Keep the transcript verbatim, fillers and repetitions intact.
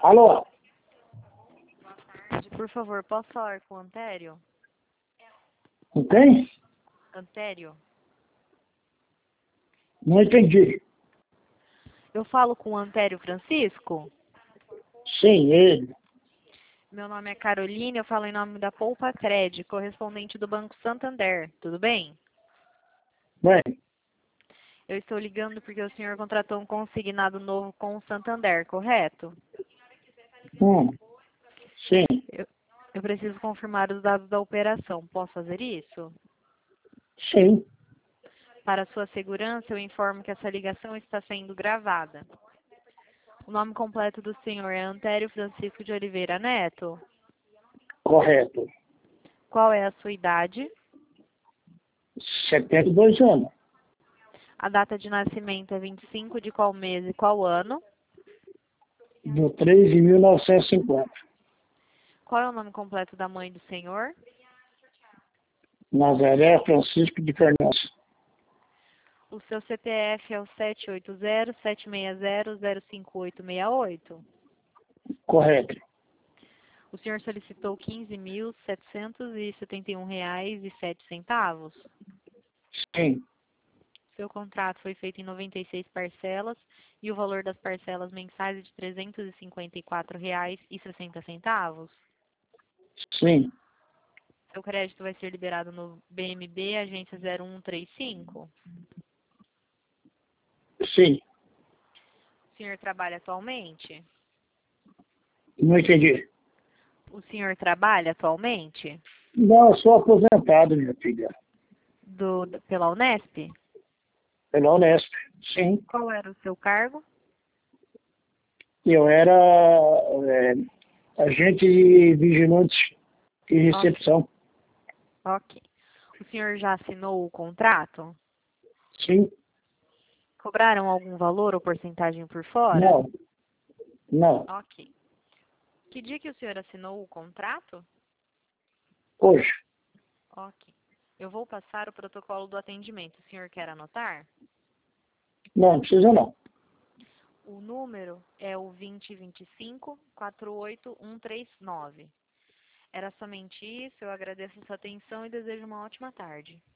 Alô? Por favor, posso falar com o Antério? Não tem? Antério? Não entendi. Eu falo com o Antério Francisco? Sim, ele. Meu nome é Carolina, eu falo em nome da Poupa Cred, correspondente do Banco Santander. Tudo bem? Bem, Eu estou ligando porque o senhor contratou um consignado novo com o Santander, correto? hum, sim, Eu, eu preciso confirmar os dados da operação. Posso fazer isso? sim, Para sua segurança, eu informo que essa ligação está sendo gravada. O nome completo do senhor é Antério Francisco de Oliveira Neto? correto. Qual é a sua idade? setenta e dois anos. A data de nascimento é vinte e cinco de qual mês e qual ano? Do três de mil novecentos e cinquenta. Qual é o nome completo da mãe do senhor? Nazaré Francisco de Fernandes. O seu C P F é o sete oito zero, sete seis zero, zero cinco oito seis oito? Correto. O senhor solicitou quinze mil setecentos e setenta e um reais e sete centavos. Sim, Seu contrato foi feito em noventa e seis parcelas e o valor das parcelas mensais é de trezentos e cinquenta e quatro reais e sessenta centavos. sim, Seu crédito vai ser liberado no B M B, agência zero um três cinco. sim. O senhor trabalha atualmente? Não entendi. O senhor trabalha atualmente? Não, eu sou aposentado, minha filha. Do, da- pela Unesp? Pela Unesp. Sim. Qual era o seu cargo? Eu era é, agente de vigilante e Ok, recepção. ok. O senhor já assinou o contrato? Sim. Cobraram algum valor ou porcentagem por fora? Não, não. Ok. Que dia que o senhor assinou o contrato? Hoje. Ok. Eu vou passar o protocolo do atendimento. O senhor quer anotar? Não, não precisa não. O número é o dois zero dois cinco, quatro oito um três nove. Era somente isso. Eu agradeço a sua atenção e desejo uma ótima tarde.